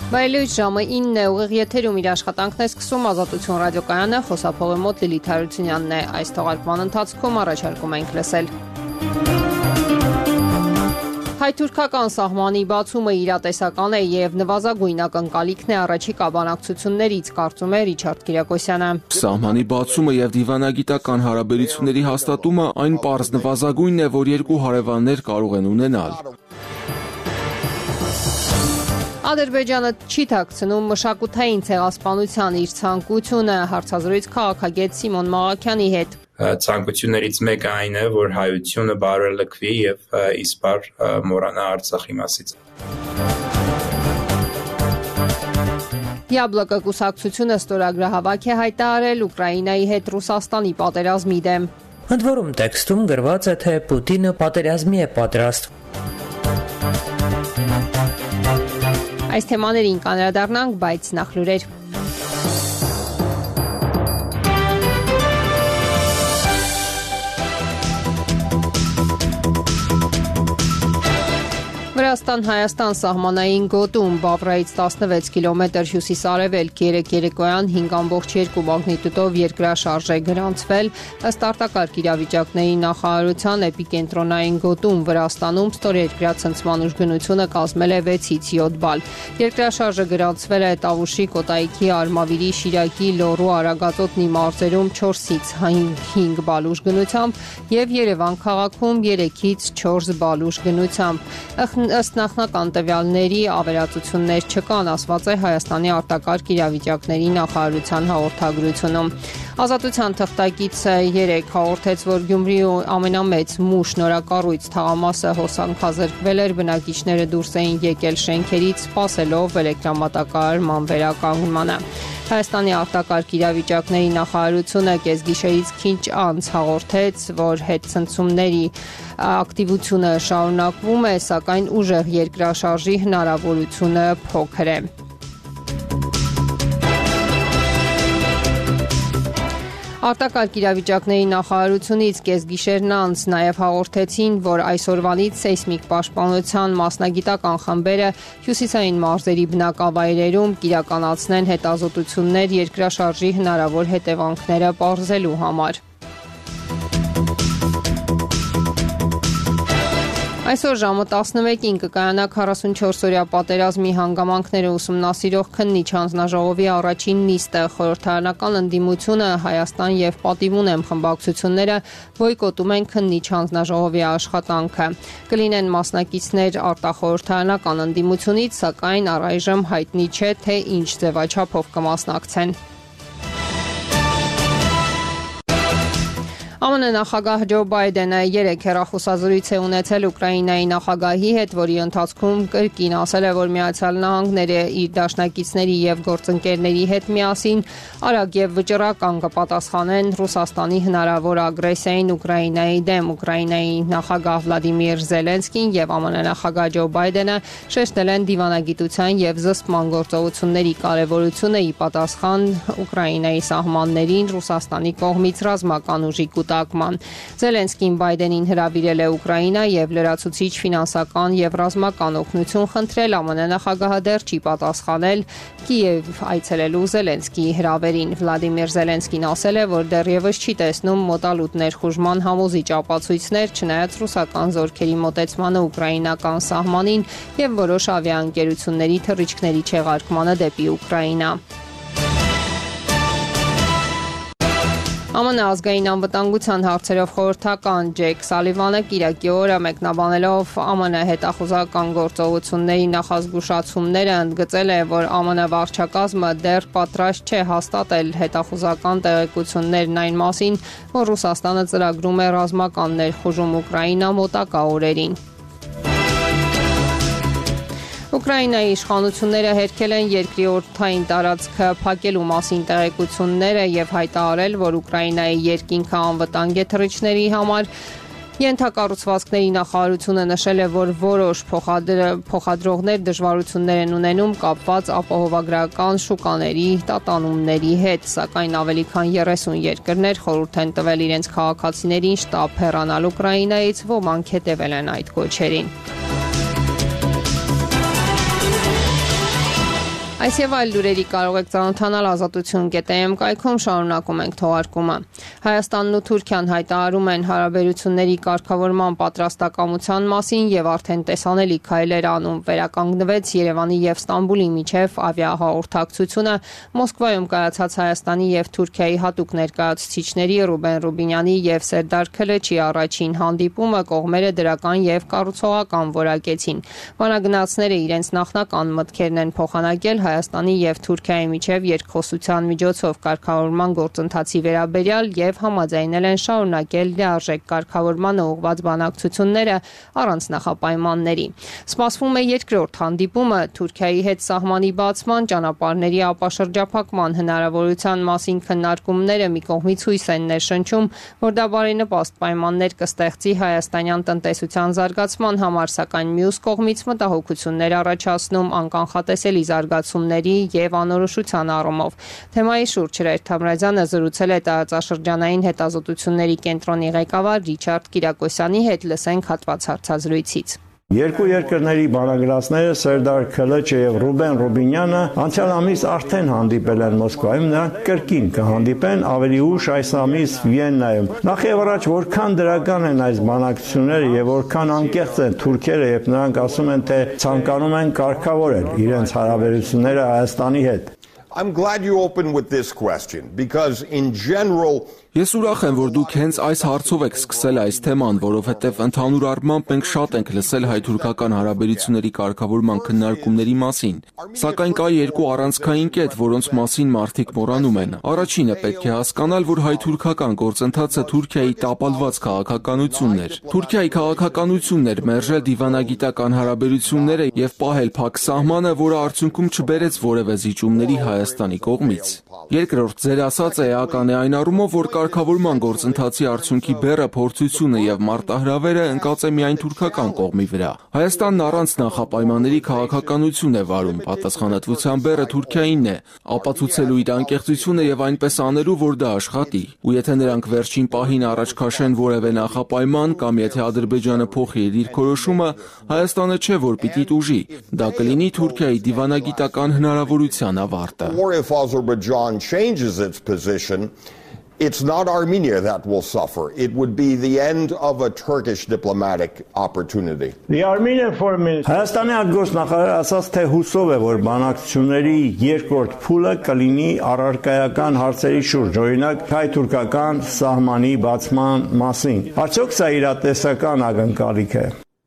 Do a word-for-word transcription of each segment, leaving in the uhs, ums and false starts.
Բայլույս ժամը ինն է, ուղիղ եթերում իր աշխատանքն է սկսում Ազատություն ռադիոկայանը, խոսափողի մոտ Լիլիթ Հարությունյանն է, այս թողարկման ընթացքում առաջարկում ենք լսել։ Հայ-թուրքական սահմանի բացումը իրատեսական է և նվազագույն ակնկալիքն է առաջիկա բանակցություններից, կարծում է Ռիչարդ Կիրակոսյանը։ Սահմանի բացումը և դիվանագիտական հարաբերությունների հաստատումը այն պարզ նվազագույնն է, որ երկու հարևաններ կարող են ունենալ։ Ադրբեջանը չի թաքցնում մշակութային ցեղասպանության իր ցանկությունը, հարցազրույց քաղաքագետ Սիմոն Մաղաքյանի հետ։ Ցանկություններից մեկը այն է, որ հայությունը բարելքվի և իսպար մոռանա Արցախի մասից։ Յաբլոկը կուսակցությունը ստորագրահավաք է հայտարարել Ուկրաինայի հետ Ռուսաստանի պատերազմի դեմ։ Ընդ որում տեքստում գրված է, թե Պուտինը պատերազմի է պատրաստվում։ Այս թեմաներին կանրադառնանք, բայց նախ լուրեր։ Վրաստան-Հայաստան սահմանային գոտում Բավրայից տասնվեց կիլոմետր հյուսիս-արևելք երեկ երեկոյան հինգ ամբողջ երկու մագնիտուդով երկրաշարժ է գրանցվել, ըստ արտակարգ իրավիճակների նախարարության էպիկենտրոնային գոտում Վրաստանում ստորերկրյա ցնցման ուժգնությունը կազմել է վեցից յոթ բալ։ Երկրաշարժը գրանցվել է Տավուշի, Կոտայքի, Արմավիրի, Շիրակի, Լոռու, Արագածոտնի մարզերում չորսից հինգ բալ ուժգնությամբ և Երևան քաղաքում երեքից չորս բալ ուժգնությամբ։ Ըստ նախնական տվյալների ավերածություններ չկան, ասված է Հայաստանի արտակարգ իրավիճակների նախարարության հաղորդագրությունում։ Ազատության թղթակիցը երեկ հաղորդեց, որ Գյումրիու ամենամեծ մուշ նորակառույց թաղամասը հոսանքազրկվել էր, բնակիչները դուրս էին եկել շենքերից, սպասելով էլեկտրամատակարարման վերականգնմանը։ Հայաստանի արտակարգ իրավիճակների նախարարությունը կեսգիշերից քիչ անց հաղորդեց, որ հետցնցումների ակտիվությունը շարունակվում է, սակայն ուժեղ երկրաշարժի հնարավորությունը փոքր է։ Արտակարգ իրավիճակների նախարարությունից կեսգիշերն անց նաև հաղորդեցին, որ այսօրվանից սեյսմիկ պաշտպանության մասնագիտական խմբերը հյուսիսային մարզերի բնակավայրերում կիրականացնեն հետազոտություններ երկրաշարժի հնարավոր հետևանքները պարզելու համար։ Այսօր ժամը տասնմեկին կկայանա քառասունչորսօրյա պատերազմի հանգամանքները ուսումնասիրող քննիչ հանձնաժողովի առաջին նիստը, խորհրդարանական ընդդիմությունը, Հայաստան և Պատիվունեմ խմբակցությունները բոյկոտում են քննիչ հանձնաժողովի աշխատանքը։ Կլինեն մասնակիցներ արտախորհրդարանական ընդդիմությունից, սակայն առայժմ հայտնի չէ, թե ինչ ձևաչափով կմասնակցեն։ ԱՄՆ նախագահ Ջո Բայդենը երեկ հեռախոսազրույց է ունեցել Ուկրաինայի նախագահի հետ, որի ընթացքում կրկին ասել է, որ Միացյալ Նահանգները իր դաշնակիցների և գործընկերների հետ միասին արագ և վճռական կպատասխանեն Ռուսաստանի հնարավոր ագրեսիային Ուկրաինայի դեմ։ Ուկրաինայի նախագահ Վլադիմիր Զելենսկին և ԱՄՆ նախագահ Ջո Բայդենը շեշտել են դիվանագիտության և զսպման գործողությունների կարևորությունը ի պատասխան Ուկրաինայի սահմաններին Ռուսաստանի կողմից ռազմական ուժի կուտակման։ Զելենսկին Բայդենին հրավիրել է Ուկրաինա և լրացուցիչ ֆինանսական և ռազմական օգնություն խնդրել, ԱՄՆ նախագահը դեռ չի պատասխանել Կիև այցելելու Զելենսկիի հրավերին։ Վլադիմիր Զելենսկին ասել է, որ դեռևս չի տեսնում մոտալուտ ներխուժման համոզիչ ապացույցներ, չնայած ռուսական զորքերի մոտեցմանը ուկրաինական սահմանին և որոշ ավիաընկերությունների թռիչքների չեղարկմանը դեպի Ուկրաինա։ ԱՄՆ ազգային անվտանգության հարցերով խորհրդական Ջեք Սալիվանը կիրակի օրը մեկնաբանելով ԱՄՆ հետախուզական գործողությունների նախազգուշացումները ընդգծել է, որ ԱՄՆ վարչակազմը դեռ պատրաստ չէ հաստատել հետախուզական տեղեկություններն այն մասին, որ Ռուսաստանը ծրագրում է ռազմական ներխուժում Ուկրաինա մոտակա օրերին։ Ուկրաինայի իշխանությունները հերքել են երկրի օդային տարածքը փակելու մասին տեղեկությունները և հայտարարել, որ Ուկրաինայի երկինքը անվտանգ է թռիչքների համար։ Ենթակառուցվածքների նախարարությունը նշել է, որ որոշ փոխադրողներ դժվարություններ են ունենում կապված ապահովագրական շուկաների տատանումների հետ, սակայն ավելի քան երեսուն երկրներ խորհուրդ են տվել իրենց քաղաքացիներին շտապ հեռանալ Ուկրաինայից, ոմանք հետևել են այդ կոչերին։ Այս եւ այլ լուրերի կարող եք ծանոթանալ ազատություն կետ է էմ կայքում, շարունակում ենք թողարկումը։ Հայաստանն ու Թուրքիան հայտարարում են հարաբերությունների կարգավորման պատրաստակամության մասին եւ արդեն տեսանելի քայլեր անում։ Վերականգնվեց Երևանի եւ Ստամբուլի միջև ավիահաղորդակցությունը։ Մոսկվայում կայացած Հայաստանի եւ Թուրքիայի հատուկ ներկայացուցիչների Ռուբեն Ռուբինյանի եւ Սերդար Քլեչի առաջին հանդիպումը կողմերը դրական եւ կառուցողական որակեցին։ Բանագնացները իրենց նախնական մտքերն են փոխանակել Հայաստանի եւ Թուրքիայի միջև երկխոսության միջոցով կարգավորման գործընթացի վերաբերյալ եւ համաձայնել են շարունակել լիարժեք կարգավորմանը ուղղված բանակցությունները առանց նախապայմանների։ Սպասվում է երկրորդ հանդիպումը Թուրքիայի հետ սահմանի բացման, ճանապարհների ապաշրջափակման հնարավորության մասին քննարկումները մի կողմից հույս են ներշնչում, որ դա բարենպաստ պայմաններ կստեղծի հայաստանյան տնտեսության զարգացման համար, սակայն մյուս կողմից մտահոգություններ առաջացնում անկանխատեսելի զարգացումների եւ անորոշության առումով։ Թեմայի շուրջ Հրայր Թամրազյանը զրուցել է տարածաշրջանային հետազոտությունների կենտրոնի ղեկավար Ռիչարդ Կիրակոսյանի հետ, լսենք հատված հարցազրույցից։ Երկու երկրների բանագնացները Սերդար Քլեչը եւ Ռուբեն Ռուբինյանը անցյալ ամիս արդեն հանդիպել են Մոսկվայում, նրանք կրկին կհանդիպեն ավելի ուշ այս ամիս Վիեննայում։ Նախ եւ առաջ որքան դրական են այս բանակցությունները եւ որքան անկեղծ են թուրքերը, երբ նրանք ասում են, թե ցանկանում են կարգավորել իրենց հարաբերությունները Հայաստանի հետ։ I'm glad you opened with this question because in general Ես ուրախ եմ, որ դուք հենց այս հարցով եք սկսել այս թեման, որովհետև ընդհանուր առմամբ մենք շատ ենք լսել հայ-թուրքական հարաբերությունների կարգավորման քննարկումների մասին, սակայն կա երկու առանցքային կետ, որոնց մասին մարդիկ մոռանում են։ Առաջինը պետք է հասկանալ, որ հայ-թուրքական գործընթացը Թուրքիայի տապալված քաղաքականությունն էր։ Թուրքիայի քաղաքականությունն էր մերժել դիվանագիտական հարաբերությունները եւ պահել փակ սահմանը, որը արդյունքում չբերեց որևէ զիջումների Հայաստանի կողմից։ Երկրորդ, ձեր ասածը էական է այն առումով, որ կարգավորման գործընթացի արդյունքի բեռը փորձությունը եւ մարտահրավերը ընկած է միայն թուրքական կողմի վրա։ Հայաստանն առանց նախապայմանների քաղաքականություն է վարում, պատասխանատվության բեռը Թուրքիայինն է, ապացուցելու իր անկեղծությունը եւ այնպես անելու, որ դա աշխատի։ Ու եթե նրանք վերջին պահին առաջ քաշեն որևէ նախապայման կամ եթե Ադրբեջանը փոխի իր դիրքորոշումը, Հայաստանը չէ որ պիտի տուժի։ Դա կլինի Թուրքիայի դիվանագիտական հնարավորության ավարտը։ changes its position, it's not Armenia that will suffer. It would be the end of a Turkish diplomatic opportunity. The Armenian Foreign Minister Հայաստանի արտգործնախարարը ասաց, թե հուսով է, որ բանակցությունների երկրորդ փուլը կլինի առարկայական հարցերի շուրջ, օրինակ հայ-թուրքական սահմանի բացման մասին։ Արդյոք սա իրատեսական ակնկալիք է։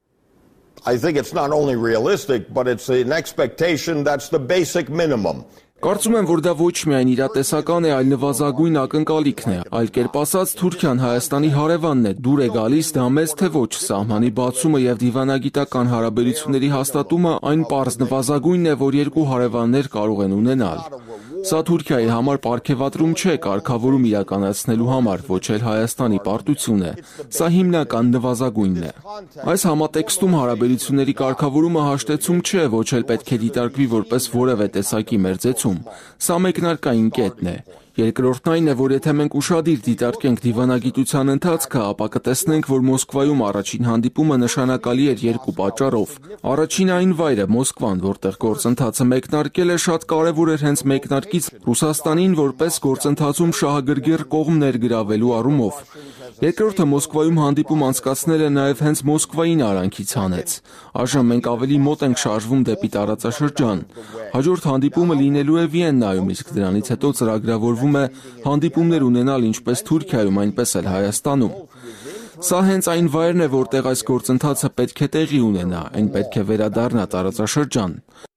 I think it's not only realistic, but it's an expectation that's the basic minimum. Կարծում եմ, որ դա ոչ միայն իրատեսական է, այլ նվազագույն ակնկալիքն է, այլ կերպ ասած Թուրքիան Հայաստանի հարևանն է, դուր է գալիս դա մեզ թե ոչ, սահմանի բացումը եւ դիվանագիտական հարաբերությունների հաստատումը այն պարզ նվազագույնն է, որ երկու հարևաններ կարող են ունենալ։ Սա Թուրքիայի համար պարգևատրում չէ կարգավորում իրականացնելու համար, ոչ էլ Հայաստանի պարտություն է։ Սա հիմնական նվազագույնն է։ Այս համատեքստում հարաբերությունների կարգավորումը հաշտեցում չէ, ոչ էլ պետք է դիտարկվի որպես որևէ տեսակի մերձեցում։ Սա մեկնարկային կետն է։ Երկրորդն այն է, որ եթե մենք ուշադիր դիտարկենք դիվանագիտության ընթացքը, ապա կտեսնենք, որ Մոսկվայում առաջին հանդիպումը նշանակալի էր երկու պատճառով։ Առաջին այն վայրը Մոսկվան, որտեղ գործընթացը մեկնարկել է, շատ կարևոր էր հենց մեկնարկից Ռուսաստանին որպես գործընթացում շահագրգիռ կողմ ներգրավելու առումով։ Երկրորդը Մոսկվայում հանդիպում անցկացնելը նաև հենց Մոսկվային արանքից հանեց։ Այժմ մենք ավելի մոտ ենք շարժվում դեպի տարածաշրջան։ Հաջորդ հանդիպումը լինելու է Վիեննայում, իսկ դրանից հետո ծրագրավորվում է հանդիպումներ ունենալ ինչպես Թուրքիայում, այնպես էլ Հայաստանում։ Սա հենց այն վայրն է, որտեղ այս գործընթացը պետք է տեղի ունենա, այն պետք է վերադառնա տարածաշրջան։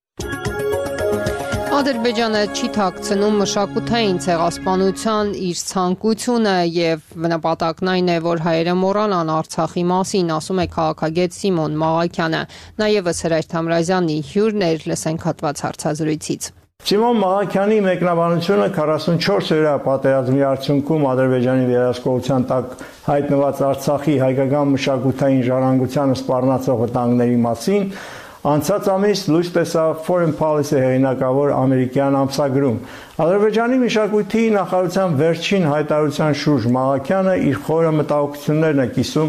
Ադրբեջանը չի թաքցնում մշակութային ցեղասպանության իր ցանկությունը եւ նպատակն այն է, որ հայերը մոռանան Արցախի մասին, ասում է քաղաքագետ Սիմոն Մաղաքյանը։ Նաեւս Հրայր Թամրազյանի հյուրն էր, լսենք հատված հարցազրույցից։ Սիմոն Մաղաքյանի մեկնաբանությունը քառասունչորս օրյա պատերազմի արդյունքում Ադրբեջանի վերահսկողության տակ հայտնված Արցախի հայկական մշակութային ժառանգությանը սպառնացող վտանգների մասին անցած ամիս լույս տեսավ Foreign Policy հեղինակավոր ամերիկյան ամսագրում։ Ադրբեջանի մշակույթի նախարարության վերջին հայտարարության շուրջ Մաղաքյանը իր խորը մտահոգություններն է կիսում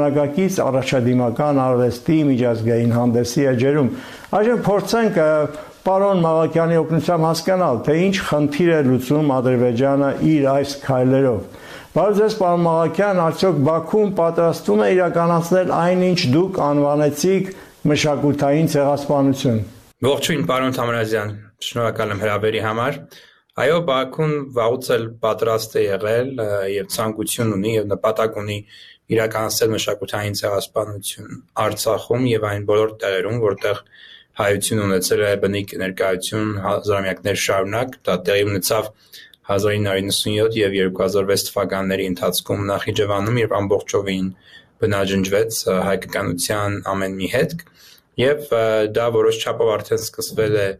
ժամանակակից առաջադիմական արվեստի միջազգային հանդեսի էջերում։ Այժմ փորձենք պարոն Մաղաքյանի օգնությամբ հասկանալ, թե ինչ խնդիր է լուծում Ադրբեջանը իր այս քայլերով։ Բայց ձեզ պարոն Մաղաքյան, արդյոք Բաքուն պատրաստվում է իրականացնել այնինչ դուք անվանեցիք մշակութային ցեղասպանություն։ Ողջույն, պարոն Թամրազյան, շնորհակալ եմ հրավերի համար։ Այո, Բաքուն վաղուց էլ պատրաստ է եղել եւ ցանկություն ունի եւ նպատակ ունի իրականացնել մշակութային ցեղասպանություն Արցախում եւ այն բոլոր տեղերում, որտեղ հայություն ունեցել է բնիկ ներկայություն հազարամյակներ շարունակ, դա տեղի ունեցավ հազար ինը հարյուր նվսանյոթ եւ երկու հազար վեց թվականների ընթացքում Նախիջևանում, երբ ամբողջովին բնաջնջվեց հայկականության ամեն մի հետք, եւ դա որոշ չափով արդեն սկսվել է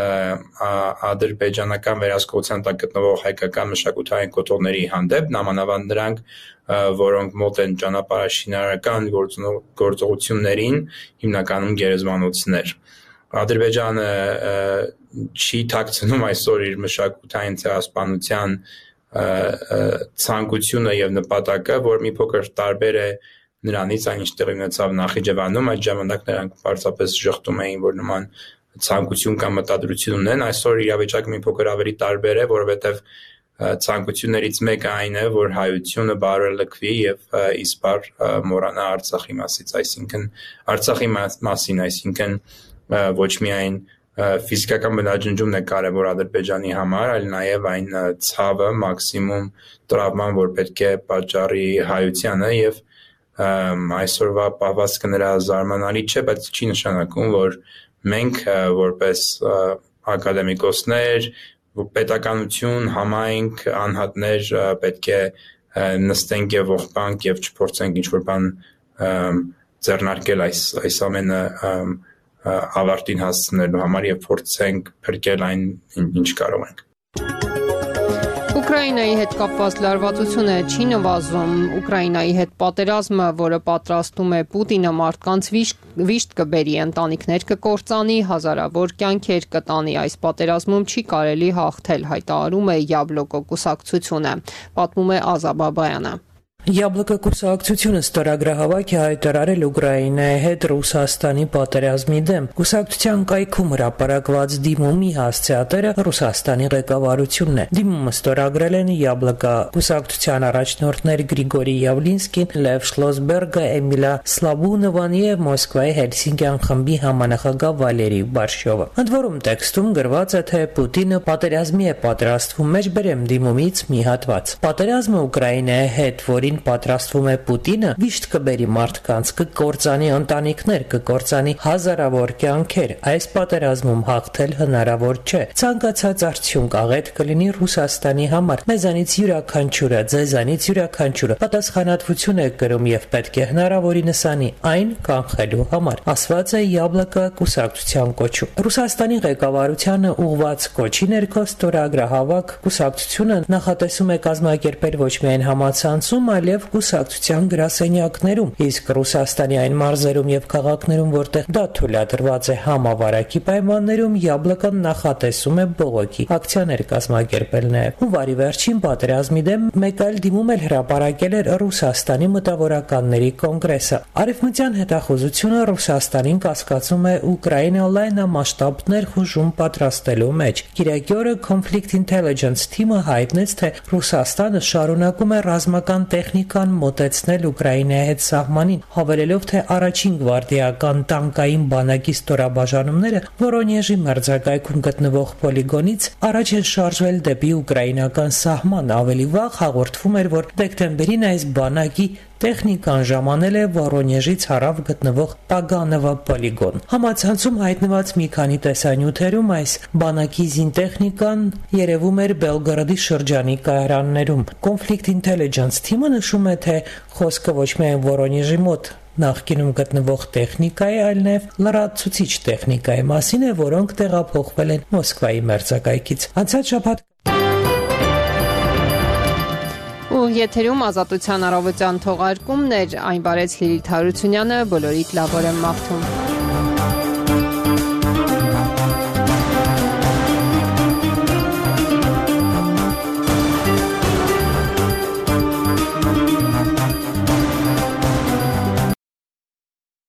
ադրբեջանական վերահսկողության տակ գտնվող հայկական մշակութային կոթողների հանդեպ, նամանավանդ նրանք, որոնք մոտ են ճանապարհաշինարարական գործողություններին, հիմնականում գերեզմանոցներ։ Ադրբեջանը չի թաքցնում այսօր իր մշակութային ցեղասպանության ցանկությունը եւ նպատակը, որ մի փոքր տարբեր է նրանից, այն ինչ տեղի ունեցավ Նախիջևանում, այդ ժամանակ նրանք պարզապես շղթում էին, որ նման ցանկություն կամ մտադրություն ունեն, այսօր իրավիճակը մի փոքր ավելի տարբեր է, որովհետև ցանկություններից մեկը այն է, որ հայությունը բարելքվի եւ իսպար մոռանա Արցախի մասից, այսինքն Արցախի մասին, այսինքն ոչ միայն ֆիզիկական բնաջնջումն է կարևոր Ադրբեջանի համար, այլ նաեւ այն ցավը, մաքսիմում տրավման, որ պետք է պատճառի հայությանը եւ այսօրվա պահվածքը նրա զարմանալի չէ, բայց չի նշանակում, որ մենք որպես ակադեմիկոսներ, պետականություն, համայնք, անհատներ պետք է նստենք եւ ողբանք եւ չփորձենք ինչ-որ բան ձեռնարկել այս այս ամենը ավարտին հասցնելու համար եւ փորձենք փրկել այն, ինչ կարող ենք։ Ուկրաինայի հետ կապված լարվածությունը չի նվազում։ Ուկրաինայի հետ պատերազմը, որը պատրաստում է Պուտինը, մարդկանց վիշտ կբերի, ընտանիքներ կկործանի, հազարավոր կյանքեր կտանի։ Այս պատերազմում չի կարելի հաղթել, հայտարարում է Յաբլոկո կուսակցությունը, պատմում է Ազա Բաբայանը։ Յաբլոկո կուսակցությունը ստորագրահավաք է հայտարարել Ուկրաինայի հետ Ռուսաստանի պատերազմի դեմ։ Կուսակցության կայքում հրապարակված դիմումի հասցեատերը Ռուսաստանի ղեկավարությունն է։ Դիմումը ստորագրել են Յաբլոկո կուսակցության առաջնորդներ Գրիգորի Յավլինսկին, Լև Շլոսբերգը, Էմիլա Սլաբունովան եւ Մոսկվայի Հելսինկյան խմբի համանախագահ Վալերի Բարշովը։ Ընդ որում տեքստում գրված է, թե Պուտինը պատերազմի է պատրաստվում, մեջբերեմ դիմումից մի հատված։ Պատերազմը Ուկրաինայի հետ, որին պատրաստվում է Պուտինը, վիշտ կբերի մարդկանց, կկործանի ընտանիքներ, կկործանի հազարավոր կյանքեր։ Այս պատերազմում հաղթել հնարավոր չէ։ Ցանկացած արդյունք աղետ կլինի Ռուսաստանի համար։ Մեզանից յուրաքանչյուրը, ձեզանից յուրաքանչյուրը պատասխանատվություն է կրում եւ պետք է հնարավորինս անի այն կանխելու համար, ասված է Յաբլոկո կուսակցության կոչում։ Ռուսաստանի ղեկավարությանը ուղված կոչի ներքո ստորագրահավաք կուսակցությունը նախատեսում է կազմակերպել ոչ միայն համացանցում, այլև կուսակցության գրասենյակներում, իսկ Ռուսաստանի այն մարզերում եւ քաղաքներում, որտեղ դա թույլատրված է համավարակի պայմաններում, Յաբլոկոն նախատեսում է բողոքի ակցիաներ կազմակերպել նաեւ։ Հունվարի վերջին պատերազմի դեմ մեկ այլ դիմում էլ հրապարակել էր Ռուսաստանի մտավորականների կոնգրեսը։ Արևմտյան հետախուզությունը Ռուսաստանին կասկածում է Ուկրաինա լայնամասշտաբ հուժում պատրաստելու մեջ։ Կիրակի օրը Conflict Intelligence թիմը հայտնեց, թե Ռուսաստանը շարունակում է ռազմական տեխնիկան մոտեցնել Ուկրաինայի հետ սահմանին, հավելելով, թե առաջին գվարդիական տանկային բանակի ստորաբաժանումները Վորոնեժի մերձակայքում գտնվող պոլիգոնից առաջ են շարժվել դեպի ուկրաինական սահման։ Ավելի վաղ հաղորդվում էր, որ դեկտեմբերին այս բանակի տեխնիկան ժամանել է Վորոնեժից հարավ գտնվող Պագանովա պոլիգոն։ Համացանցում հայտնված մի քանի տեսանյութերում այս բանակի զինտեխնիկան երևում էր Բելգորոդի շրջանի կայարաններում։ Conflict Intelligence թիմը նշում է, թե խոսքը ոչ միայն Վորոնեժի մոտ նախկինում գտնվող տեխնիկայի, այլ նաև լրացուցիչ տեխնիկայի մասին է, որոնք տեղափոխվել են Մոսկվայի մերձակայքից։ Անցած շաբաթ ու եթերում Ազատության առավոտյան թողարկումն էր, այն բարեց Լիլիթ Հարությունյանը, բոլորիդ լավ օր եմ մաղթում։